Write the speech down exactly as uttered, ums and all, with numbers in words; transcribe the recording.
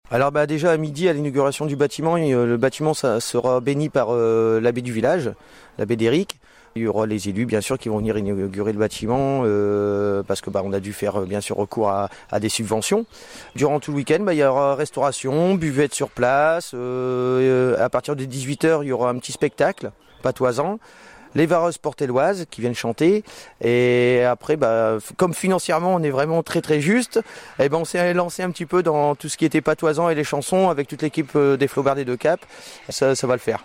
Alors bah déjà à midi à l'inauguration du bâtiment, le bâtiment ça sera béni par euh, l'abbé du village, l'abbé d'Éric. Il y aura les élus bien sûr qui vont venir inaugurer le bâtiment euh, parce que bah, on a dû faire bien sûr recours à, à des subventions. Durant tout le week-end, bah, il y aura restauration, buvette sur place. Euh, à partir de dix-huit heures, il y aura un petit spectacle patoisant. Les vareuses portelloises qui viennent chanter et après bah, comme financièrement on est vraiment très très juste, et ben on s'est lancé un petit peu dans tout ce qui était patoisant et les chansons avec toute l'équipe des Flobards des Deux Caps, ça, ça va le faire.